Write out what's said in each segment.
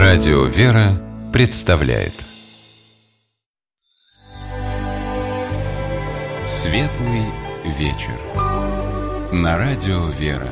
Радио «Вера» представляет Светлый вечер на Радио «Вера».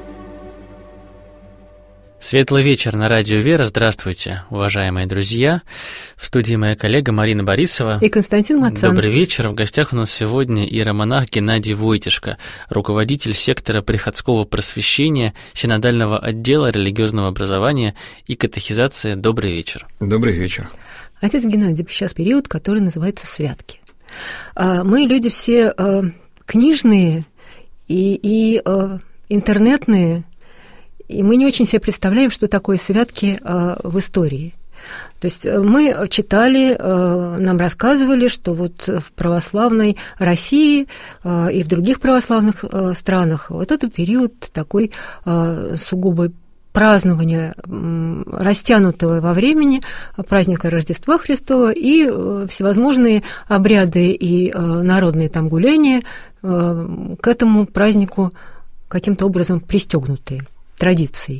Светлый вечер на Радио «Вера». Здравствуйте, уважаемые друзья. В студии моя коллега Марина Борисова и Константин Мацан. Добрый вечер. В гостях у нас сегодня иеромонах Геннадий Войтишко, руководитель сектора приходского просвещения, синодального отдела религиозного образования и катехизации. Добрый вечер. Добрый вечер. Отец Геннадий, сейчас период, который называется святки. Мы люди все книжные и интернетные, и мы не очень себе представляем, что такое святки в истории. То есть мы читали, нам рассказывали, что вот в православной России и в других православных странах вот это период такой сугубо празднования, растянутого во времени праздника Рождества Христова, и всевозможные обряды и народные там гуляния к этому празднику каким-то образом пристегнутые традицией.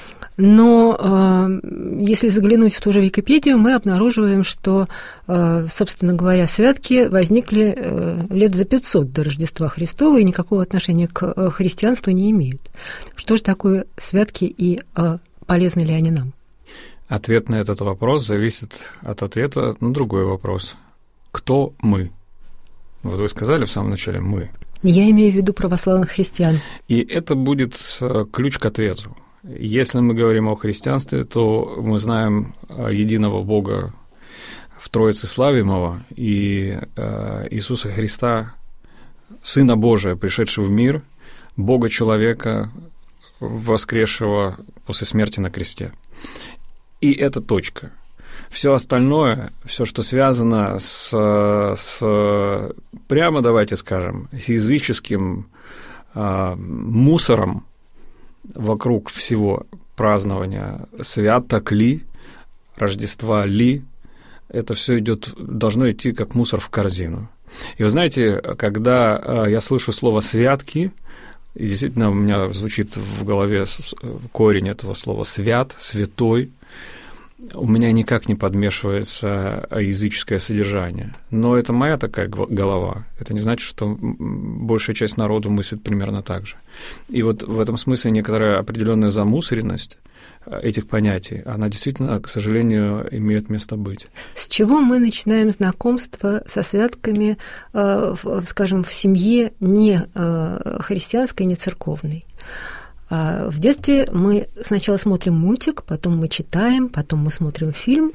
Но если заглянуть в ту же Википедию, мы обнаруживаем, что, собственно говоря, святки возникли лет за 500 до Рождества Христова и никакого отношения к христианству не имеют. Что же такое святки и полезны ли они нам? Ответ на этот вопрос зависит от ответа на другой вопрос. Кто мы? Вот вы сказали в самом начале «мы». Я имею в виду православных христиан. И это будет ключ к ответу. Если мы говорим о христианстве, то мы знаем единого Бога в Троице славимого и Иисуса Христа, Сына Божия, пришедшего в мир, Бога-человека, воскресшего после смерти на кресте. И это точка. Все остальное, все, что связано с прямо, давайте скажем, с языческим мусором вокруг всего празднования святок ли, Рождества ли, это все должно идти как мусор в корзину. И вы знаете, когда я слышу слово «святки», и действительно у меня звучит в голове корень этого слова «свят», «святой», у меня никак не подмешивается языческое содержание. Но это моя такая голова. Это не значит, что большая часть народу мыслит примерно так же. И вот в этом смысле некоторая определенная замусоренность этих понятий, она действительно, к сожалению, имеет место быть. С чего мы начинаем знакомство со святками, скажем, в семье не христианской, не церковной? В детстве мы сначала смотрим мультик, потом мы читаем, потом мы смотрим фильм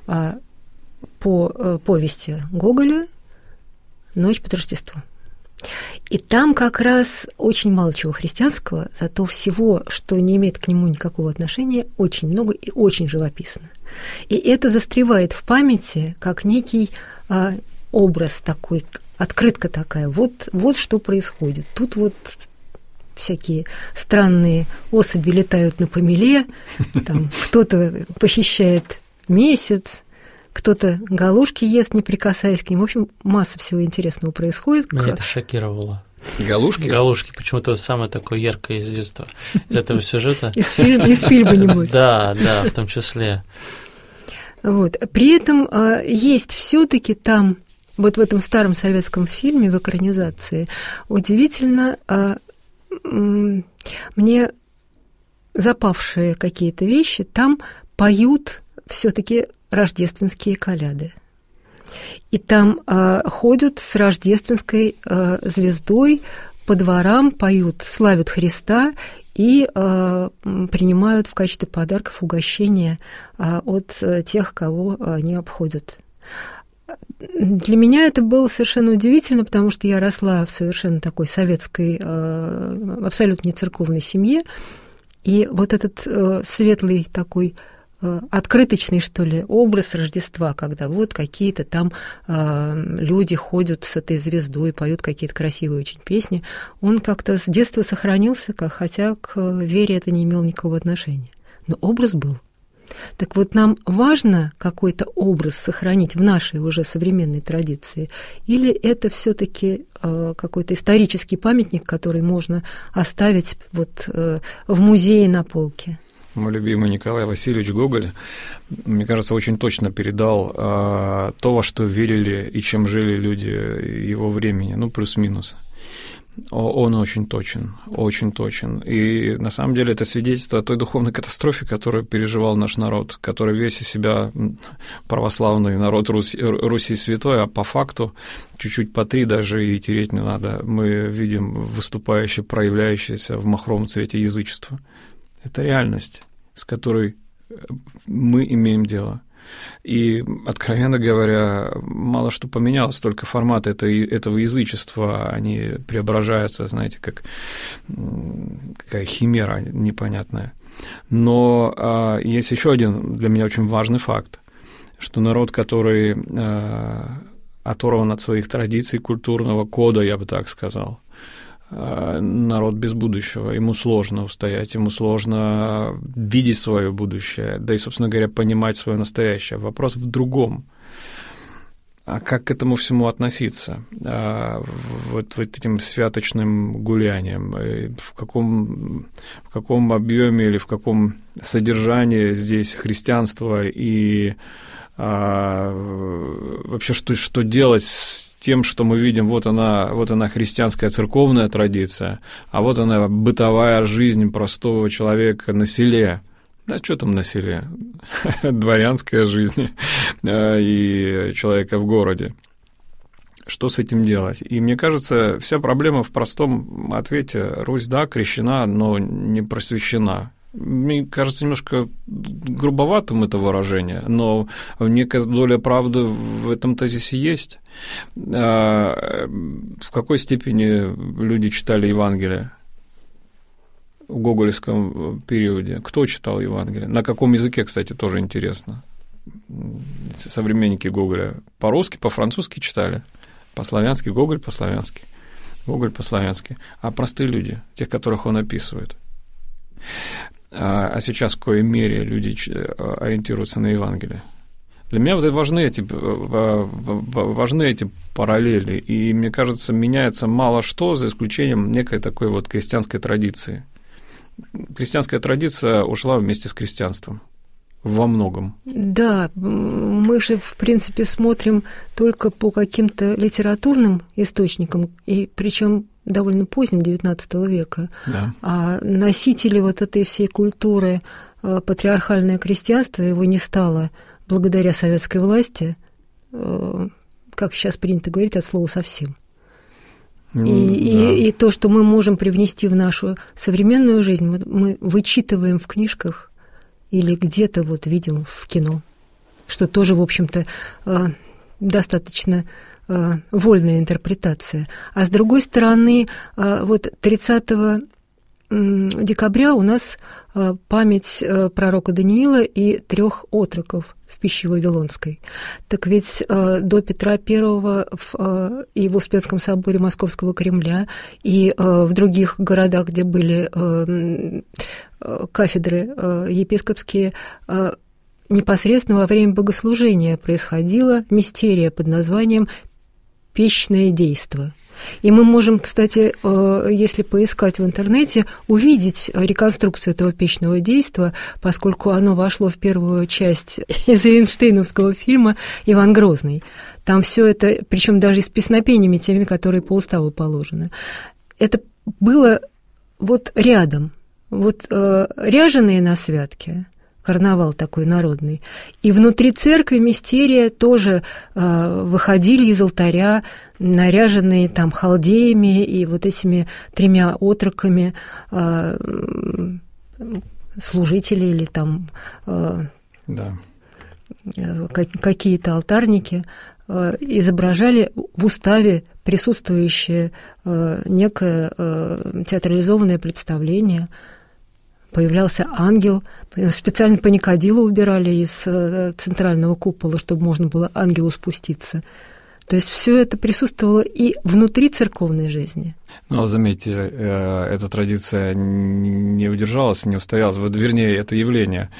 по повести Гоголя «Ночь под Рождество». И там как раз очень мало чего христианского, зато всего, что не имеет к нему никакого отношения, очень много и очень живописно. И это застревает в памяти как некий образ такой, открытка такая. Вот что происходит. Тут вот всякие странные особи летают на помеле, там кто-то похищает месяц, кто-то галушки ест, не прикасаясь к ним. В общем, масса всего интересного происходит. Меня это шокировало. Галушки? Галушки почему-то самое такое яркое из детства, из этого сюжета. Из фильма, небось. Да, в том числе. Вот. При этом есть все-таки там, вот в этом старом советском фильме, в экранизации, удивительно мне запавшие какие-то вещи, там поют все-таки рождественские коляды. И там ходят с рождественской звездой по дворам, поют, славят Христа и принимают в качестве подарков угощения от тех, кого они обходят. Для меня это было совершенно удивительно, потому что я росла в совершенно такой советской, абсолютно не церковной семье, и вот этот светлый такой открыточный, что ли, образ Рождества, когда вот какие-то там люди ходят с этой звездой, поют какие-то красивые очень песни, он как-то с детства сохранился, хотя к вере это не имело никакого отношения. Но образ был. Так вот, нам важно какой-то образ сохранить в нашей уже современной традиции, или это все-таки какой-то исторический памятник, который можно оставить вот в музее на полке? Мой любимый Николай Васильевич Гоголь, мне кажется, очень точно передал то, во что верили и чем жили люди его времени, ну, плюс-минус. Он очень точен, очень точен. И на самом деле это свидетельство о той духовной катастрофе, которую переживал наш народ, который весь из себя православный народ Руси Святой, а по факту чуть-чуть по 3 даже и тереть не надо. Мы видим выступающее, проявляющееся в махровом цвете язычество. Это реальность, с которой мы имеем дело. И, откровенно говоря, мало что поменялось, только формат этого язычества, они преображаются, знаете, как какая химера непонятная. Но есть еще один для меня очень важный факт, что народ, который оторван от своих традиций, культурного кода, я бы так сказал, народ без будущего, ему сложно устоять, ему сложно видеть свое будущее, да и, собственно говоря, понимать свое настоящее. Вопрос в другом. А как к этому всему относиться? Вот этим святочным гулянием? В каком объеме или в каком содержании здесь христианство и вообще что делать с тем, что мы видим, вот она христианская церковная традиция, а вот она бытовая жизнь простого человека на селе. Да что там на селе? Дворянская жизнь и человека в городе. Что с этим делать? И мне кажется, вся проблема в простом ответе. Русь, да, крещена, но не просвещена. Мне кажется, немножко грубоватым это выражение, но некая доля правды в этом тезисе есть. В какой степени люди читали Евангелие в гоголевском периоде? Кто читал Евангелие? На каком языке, кстати, тоже интересно. Современники Гоголя по-русски, по-французски читали, по-славянски, Гоголь по-славянски, Гоголь по-славянски, а простые люди, тех, которых он описывает. А сейчас в какой мере люди ориентируются на Евангелие? Для меня вот важны эти параллели, и, мне кажется, меняется мало что, за исключением некой такой вот крестьянской традиции. Крестьянская традиция ушла вместе с крестьянством во многом. Да, мы же, в принципе, смотрим только по каким-то литературным источникам, и причем довольно позднем XIX века. Да. А носители вот этой всей культуры, патриархальное крестьянство, его не стало благодаря советской власти, как сейчас принято говорить, от слова совсем. И то, что мы можем привнести в нашу современную жизнь, мы вычитываем в книжках или где-то вот видим в кино, что тоже, в общем-то, достаточно вольная интерпретация. А с другой стороны, вот 30 декабря у нас память пророка Даниила и 3 отроков в пище Вавилонской. Так ведь до Петра I и в Успенском соборе Московского Кремля, и в других городах, где были кафедры епископские, непосредственно во время богослужения происходила мистерия под названием «Пищное действо». И мы можем, кстати, если поискать в интернете, увидеть реконструкцию этого пищного действа, поскольку оно вошло в первую часть из Эйнштейновского фильма «Иван Грозный». Там все это, причем даже с песнопениями, теми, которые по уставу положены. Это было вот рядом. Вот ряженые на святке, карнавал такой народный, и внутри церкви мистерия тоже выходили из алтаря, наряженные там халдеями и вот этими 3 отроками служители или там какие-то алтарники изображали в уставе присутствующее некое театрализованное представление. Появлялся ангел, специально паникадило убирали из центрального купола, чтобы можно было ангелу спуститься. То есть все это присутствовало и внутри церковной жизни, Но, заметьте, эта традиция не удержалась, не устоялась, вернее, это явление.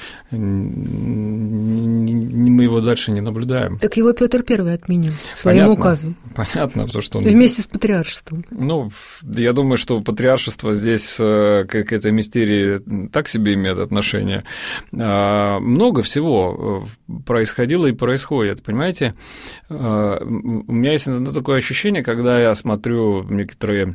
Мы его дальше не наблюдаем. Так его Петр I отменил своим указом. Понятно, потому что он... Вместе с патриаршеством. Ну, я думаю, что патриаршество здесь к этой мистерии так себе имеет отношение. Много всего происходило и происходит, понимаете? У меня есть такое ощущение, когда я смотрю некоторые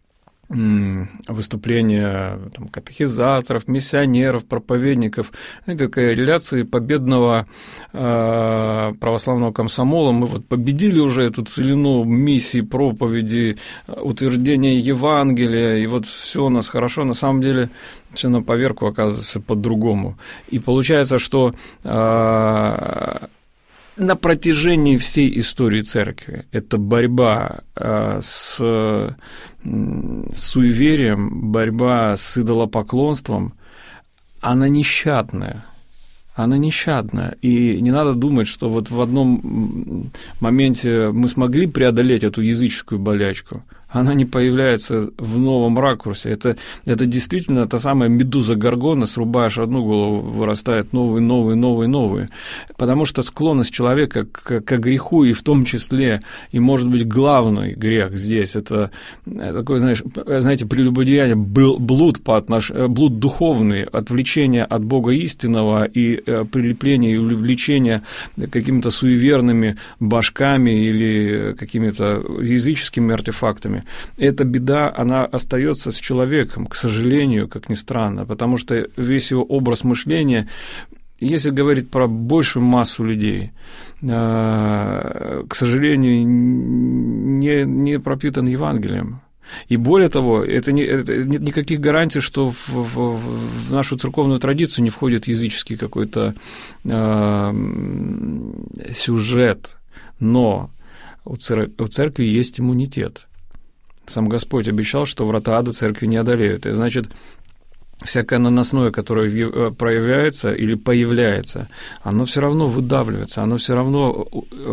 выступления там, катехизаторов, миссионеров, проповедников, такая реляции победного православного комсомола. Мы вот победили уже эту целину миссии, проповеди, утверждения Евангелия, и вот все у нас хорошо. На самом деле все на поверку оказывается по-другому. И получается, что на протяжении всей истории церкви эта борьба с суеверием, борьба с идолопоклонством, она нещадная. Она нещадная. И не надо думать, что вот в одном моменте мы смогли преодолеть эту языческую болячку. Она не появляется в новом ракурсе. Это действительно та самая медуза Горгона, срубаешь одну голову, вырастает новые. Потому что склонность человека к греху, и в том числе, и, может быть, главный грех здесь, это такое, знаете, прелюбодеяние, блуд духовный, отвлечение от Бога истинного и прилепление и увлечение какими-то суеверными башками или какими-то языческими артефактами. Эта беда, она остается с человеком, к сожалению, как ни странно, потому что весь его образ мышления, если говорить про большую массу людей, к сожалению, не пропитан Евангелием. И более того, это нет никаких гарантий, что в нашу церковную традицию не входит языческий какой-то сюжет, но у церкви есть иммунитет. Сам Господь обещал, что врата ада церкви не одолеют. И значит, всякое наносное, которое проявляется или появляется, оно все равно выдавливается, оно все равно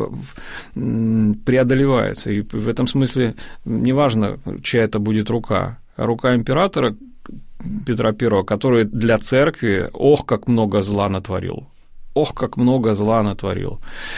преодолевается. И в этом смысле неважно, чья это будет рука. Рука императора Петра I, который для церкви, как много зла натворил. Как много зла натворил.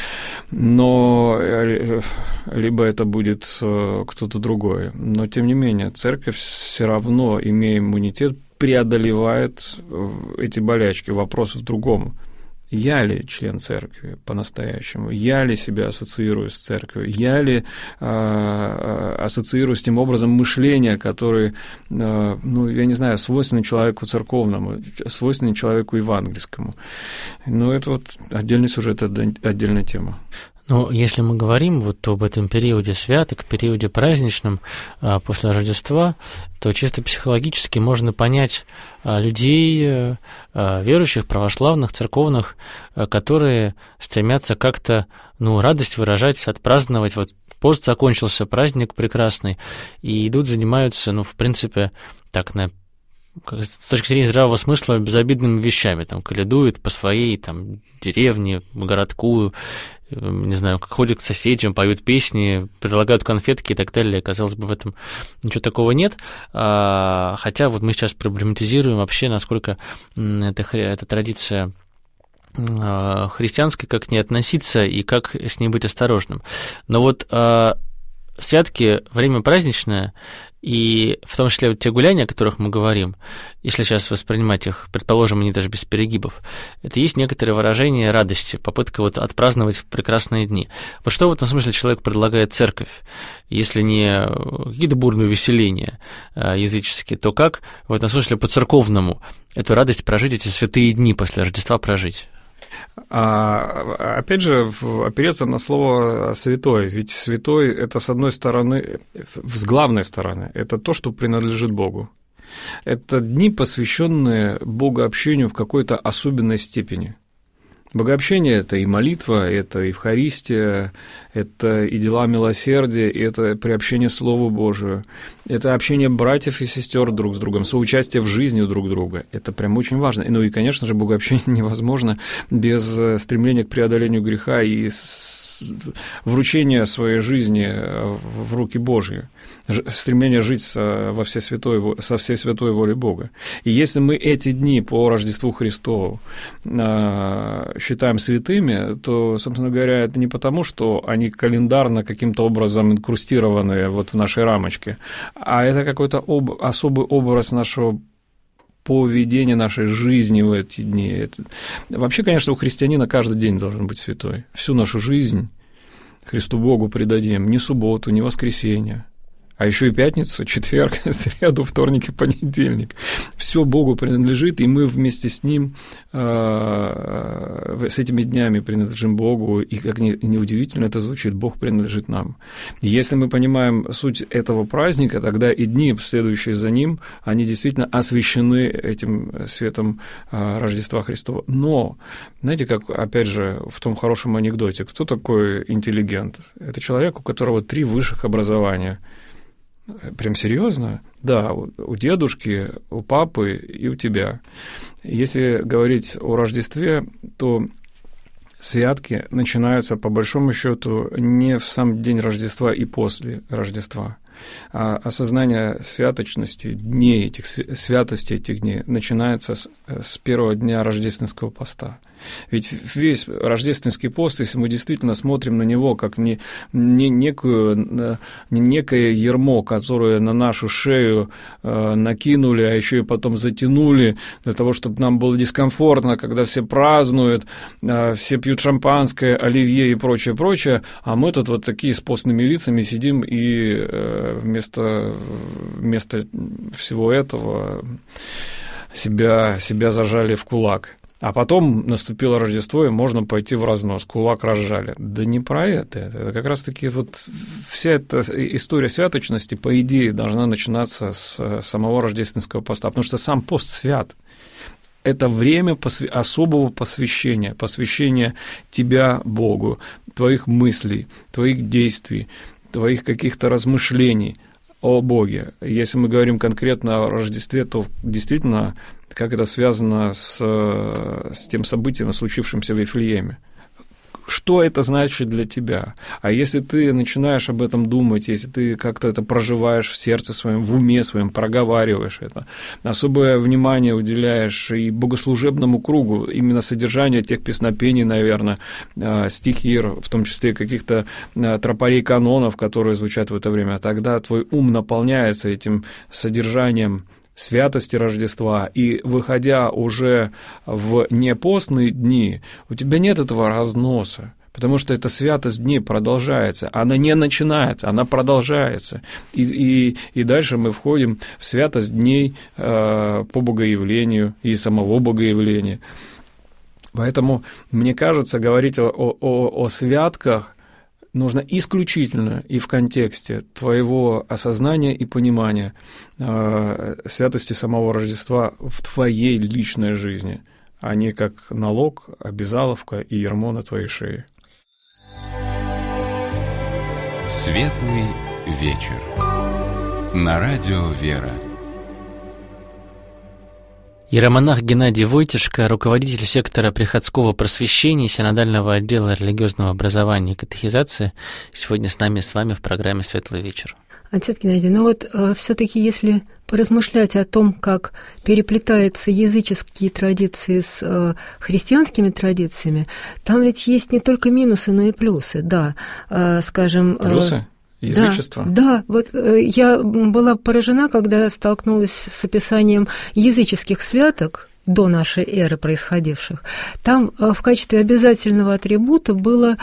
Но либо это будет кто-то другой. Но, тем не менее, церковь все равно, имея иммунитет, преодолевает эти болячки. Вопрос в другом. Я ли член церкви по-настоящему? Я ли себя ассоциирую с церковью? Я ли ассоциирую с тем образом мышления, который, я не знаю, свойственный человеку церковному, свойственный человеку евангельскому? Это вот отдельный сюжет, отдельная тема. Но если мы говорим вот об этом периоде святок, периоде праздничном после Рождества, то чисто психологически можно понять людей, верующих, православных, церковных, которые стремятся как-то, радость выражать, отпраздновать. Вот пост закончился, праздник прекрасный, и идут, занимаются, в принципе, так, с точки зрения здравого смысла, безобидными вещами, каледуют по своей деревне, городку, не знаю, ходят к соседям, поют песни, предлагают конфетки и так далее. Казалось бы, в этом ничего такого нет. Хотя вот мы сейчас проблематизируем вообще, насколько эта традиция христианская, как к ней относиться и как с ней быть осторожным. Но вот святки, время праздничное, и в том числе вот те гуляния, о которых мы говорим, если сейчас воспринимать их, предположим, они даже без перегибов, это есть некоторое выражение радости, попытка отпраздновать прекрасные дни. Вот что в этом смысле человек предлагает церковь, если не какие-то бурные веселения языческие, то как в этом смысле по-церковному эту радость прожить, эти святые дни после Рождества прожить? Опять же, опереться на слово «святой», ведь святой – это, с одной стороны, с главной стороны, это то, что принадлежит Богу. Это дни, посвященные богообщению в какой-то особенной степени. Богообщение – это и молитва, это и Евхаристия, это и дела милосердия, и это приобщение Слову Божию, это общение братьев и сестер друг с другом, соучастие в жизни друг друга. Это прям очень важно. И, конечно же, богообщение невозможно без стремления к преодолению греха и вручения своей жизни в руки Божьи. стремление жить со всей святой волей Бога. И если мы эти дни по Рождеству Христову считаем святыми, то, собственно говоря, это не потому, что они календарно каким-то образом инкрустированы вот в нашей рамочке, а это какой-то особый образ нашего поведения, нашей жизни в эти дни. Вообще, конечно, у христианина каждый день должен быть святой. Всю нашу жизнь Христу Богу предадим, ни субботу, ни воскресенье, а еще и пятницу, четверг, среду, вторник и понедельник. Все Богу принадлежит, и мы вместе с Ним, с этими днями принадлежим Богу, и, как ни удивительно это звучит, Бог принадлежит нам. Если мы понимаем суть этого праздника, тогда и дни, следующие за ним, они действительно освящены этим светом Рождества Христова. Но, знаете, как, опять же, в том хорошем анекдоте, кто такой интеллигент? Это человек, у которого 3 высших образования. Прям серьезно? Да, у дедушки, у папы и у тебя. Если говорить о Рождестве, то святки начинаются, по большому счету, не в сам день Рождества и после Рождества. А осознание святочности дней, святости этих дней начинается с первого дня рождественского поста. Ведь весь рождественский пост, если мы действительно смотрим на него как не некое ярмо, которое на нашу шею накинули, а еще и потом затянули, для того, чтобы нам было дискомфортно, когда все празднуют, все пьют шампанское, оливье и прочее, а мы тут вот такие с постными лицами сидим и вместо всего этого себя зажали в кулак. А потом наступило Рождество, и можно пойти в разнос, кулак разжали. Да не про это. Это как раз-таки вот вся эта история святочности, по идее, должна начинаться с самого рождественского поста, потому что сам пост свят. Это время особого посвящения тебя Богу, твоих мыслей, твоих действий, твоих каких-то размышлений о Боге. Если мы говорим конкретно о Рождестве, то действительно, как это связано с тем событием, случившимся в Вифлееме. Что это значит для тебя? А если ты начинаешь об этом думать, если ты как-то это проживаешь в сердце своем, в уме своем, проговариваешь это, особое внимание уделяешь и богослужебному кругу, именно содержанию тех песнопений, наверное, стихир, в том числе каких-то тропарей канонов, которые звучат в это время, тогда твой ум наполняется этим содержанием святости Рождества, и выходя уже в непостные дни, у тебя нет этого разноса, потому что эта святость дней продолжается, она не начинается, она продолжается, и дальше мы входим в святость дней по Богоявлению и самого Богоявления. Поэтому, мне кажется, говорить о святках нужно исключительно и в контексте твоего осознания и понимания святости самого Рождества в твоей личной жизни, а не как налог, обязаловка и ярмо на твоей шее. Светлый вечер. На радио «Вера». Иеромонах Геннадий Войтишко, руководитель сектора приходского просвещения Синодального отдела религиозного образования и катехизации, сегодня с вами в программе «Светлый вечер». Отец Геннадий, все-таки если поразмышлять о том, как переплетаются языческие традиции с христианскими традициями, там ведь есть не только минусы, но и плюсы, да, скажем... Плюсы? Язычество? Да, вот я была поражена, когда столкнулась с описанием языческих святок до нашей эры происходивших. Там в качестве обязательного атрибута было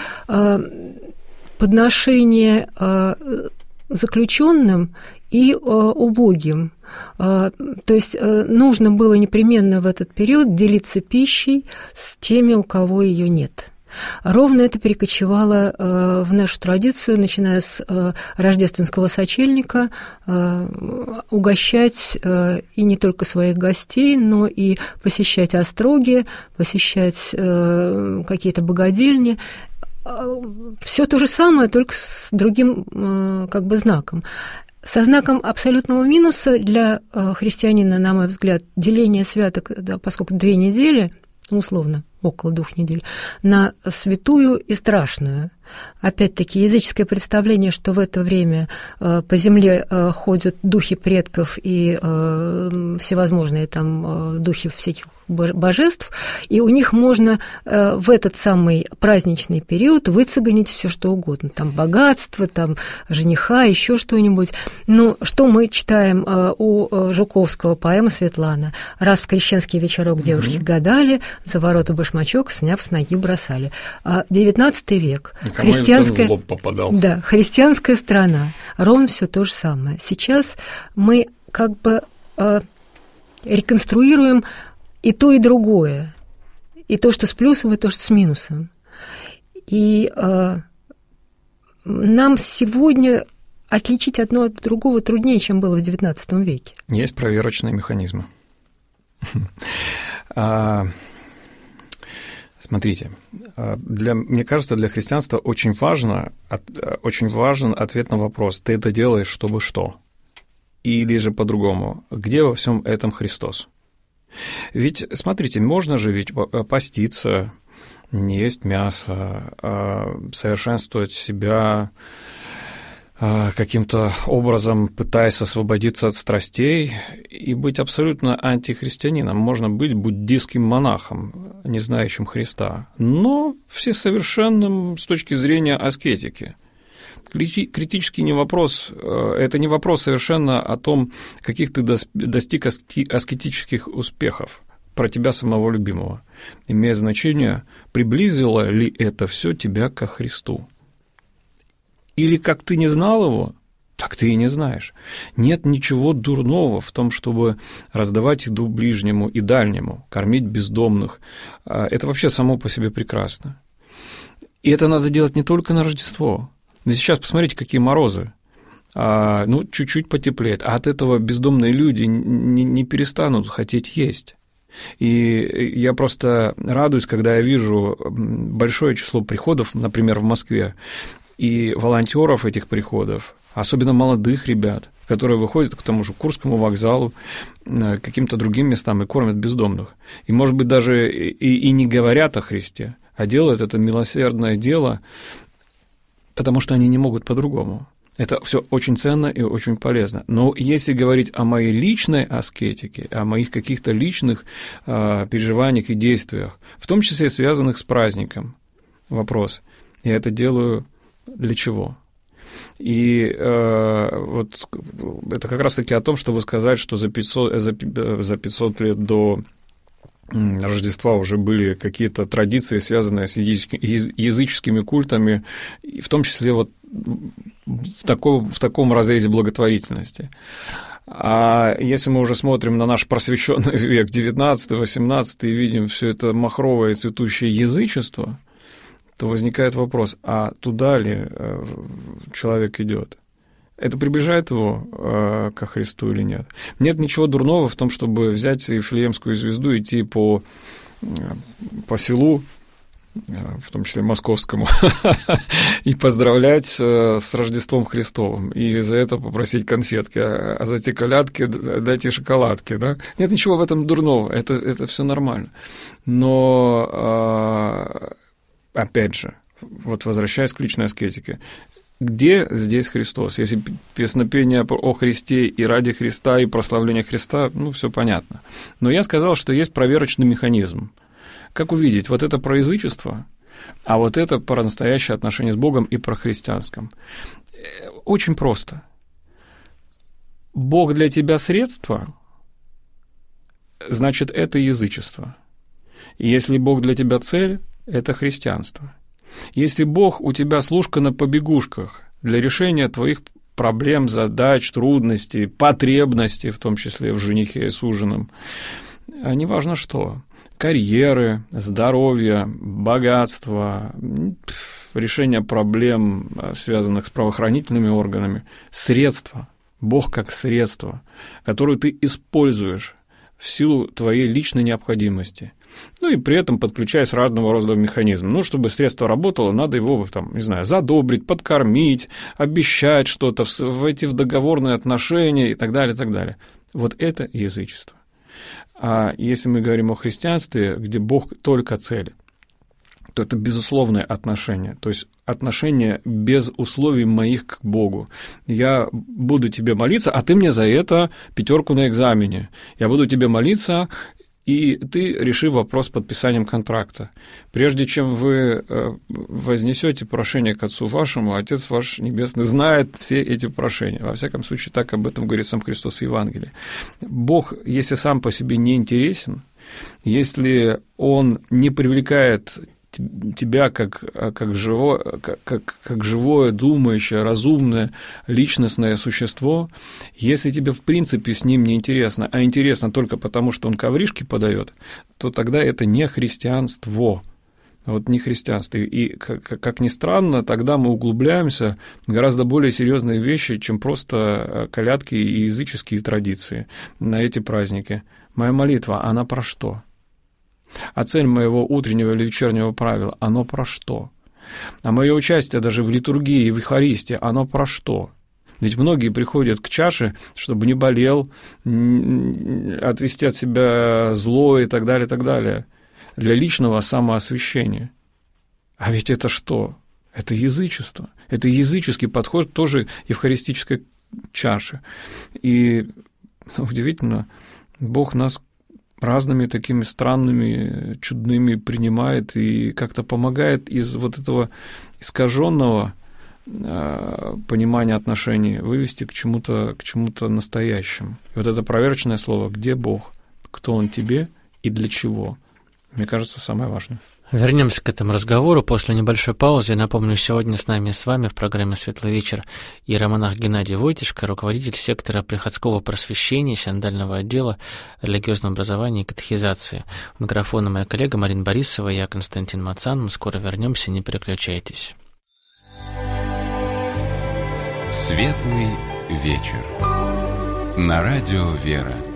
подношение заключенным и убогим. То есть нужно было непременно в этот период делиться пищей с теми, у кого ее нет. Ровно это перекочевало в нашу традицию, начиная с рождественского сочельника, угощать и не только своих гостей, но и посещать остроги, посещать какие-то богадельни. Все то же самое, только с другим знаком. Со знаком абсолютного минуса для христианина, на мой взгляд, деление святок, поскольку 2 недели, условно, около 2 недель, на святую и страшную. Опять-таки, языческое представление, что в это время по земле ходят духи предков и всевозможные там духи всяких божеств, и у них можно в этот самый праздничный период выцеганить все что угодно, там богатство, там жениха, еще что-нибудь. Но что мы читаем у Жуковского, поэма «Светлана»? Раз в крещенский вечерок девушки гадали, за ворота башмачок, сняв с ноги, бросали. 19 век. Христианская, в лоб попадал. Да, христианская страна. Ровно все то же самое. Сейчас мы как бы реконструируем и то, и другое. И то, что с плюсом, и то, что с минусом. И нам сегодня отличить одно от другого труднее, чем было в XIX веке. Есть проверочные механизмы. Смотрите, мне кажется, для христианства очень важен ответ на вопрос: ты это делаешь, чтобы что? Или же по-другому, где во всем этом Христос? Ведь, смотрите, можно же ведь поститься, не есть мясо, совершенствовать себя каким-то образом, пытаясь освободиться от страстей и быть абсолютно антихристианином. Можно быть буддийским монахом, не знающим Христа, но всесовершенным с точки зрения аскетики. Критический не вопрос, это не вопрос совершенно о том, каких ты достиг аскетических успехов, про тебя самого любимого. Имеет значение, приблизило ли это все тебя ко Христу. Или как ты не знал его, так ты и не знаешь. Нет ничего дурного в том, чтобы раздавать еду ближнему и дальнему, кормить бездомных. Это вообще само по себе прекрасно. И это надо делать не только на Рождество. Но сейчас посмотрите, какие морозы. Чуть-чуть потеплеет, а от этого бездомные люди не перестанут хотеть есть. И я просто радуюсь, когда я вижу большое число приходов, например, в Москве, и волонтеров этих приходов, особенно молодых ребят, которые выходят к тому же Курскому вокзалу, к каким-то другим местам и кормят бездомных. И, может быть, даже и не говорят о Христе, а делают это милосердное дело, потому что они не могут по-другому. Это все очень ценно и очень полезно. Но если говорить о моей личной аскетике, о моих каких-то личных переживаниях и действиях, в том числе связанных с праздником, вопрос: я это делаю для чего? И вот это как раз-таки о том, чтобы сказать, что за 500 лет до Рождества уже были какие-то традиции, связанные с языческими культами, в том числе вот в таком разрезе благотворительности. А если мы уже смотрим на наш просвещенный век, 19-18, и видим все это махровое цветущее язычество, то возникает вопрос: а туда ли человек идет? Это приближает его ко Христу или нет? Нет ничего дурного в том, чтобы взять Вифлеемскую звезду, идти по селу, в том числе московскому, и поздравлять с Рождеством Христовым, и за это попросить конфетки, а за эти колядки дайте шоколадки, да? Нет ничего в этом дурного, это все нормально. Но, опять же, вот возвращаясь к личной аскетике, где здесь Христос? Если песнопение о Христе и ради Христа, и прославление Христа, все понятно. Но я сказал, что есть проверочный механизм. Как увидеть? Вот это про язычество, а вот это про настоящее отношение с Богом и про христианском. Очень просто. Бог для тебя средство, значит, это язычество. И если Бог для тебя цель, это христианство. Если Бог у тебя служка на побегушках для решения твоих проблем, задач, трудностей, потребностей, в том числе в женихе и суженом, неважно что, карьеры, здоровья, богатства, решение проблем, связанных с правоохранительными органами, средства, Бог как средство, которое ты используешь в силу твоей личной необходимости. И при этом подключаясь разного рода механизмам. Чтобы средство работало, надо его, задобрить, подкормить, обещать что-то, войти в договорные отношения и так далее, и так далее. Вот это язычество. А если мы говорим о христианстве, где Бог только цель, то это безусловное отношение, то есть отношение без условий моих к Богу. Я буду тебе молиться, а ты мне за это 5 на экзамене. Я буду тебе молиться, и ты реши вопрос с подписанием контракта. Прежде чем вы вознесете прошение к Отцу вашему, Отец ваш Небесный знает все эти прошения. Во всяком случае, так об этом говорит сам Христос в Евангелии. Бог, если сам по себе не интересен, если Он не привлекает тебя как живое, думающее, разумное, личностное существо, если тебе в принципе с ним не интересно, а интересно только потому, что он ковришки подает, то тогда это не христианство. Вот не христианство. И, как ни странно, тогда мы углубляемся в гораздо более серьезные вещи, чем просто колядки и языческие традиции на эти праздники. Моя молитва, она про что? А цель моего утреннего или вечернего правила, оно про что? А мое участие даже в литургии и в Евхаристии, оно про что? Ведь многие приходят к чаше, чтобы не болел, отвести от себя зло и так далее, для личного самоосвящения. А ведь это что? Это язычество. Это языческий подход тоже евхаристической чаши. И удивительно, Бог нас разными такими странными, чудными принимает и как-то помогает из вот этого искаженного понимания отношений вывести к чему-то настоящему. И вот это проверочное слово «где Бог?», кто Он тебе и для чего, мне кажется, самое важное. Вернемся к этому разговору после небольшой паузы. Я напомню, сегодня с вами в программе «Светлый вечер» иеромонах Геннадий Войтишко, руководитель сектора приходского просвещения, синодального отдела религиозного образования и катехизации. У микрофона моя коллега Марина Борисова, я Константин Мацан. Мы скоро вернемся, не переключайтесь. «Светлый вечер» на радио «Вера».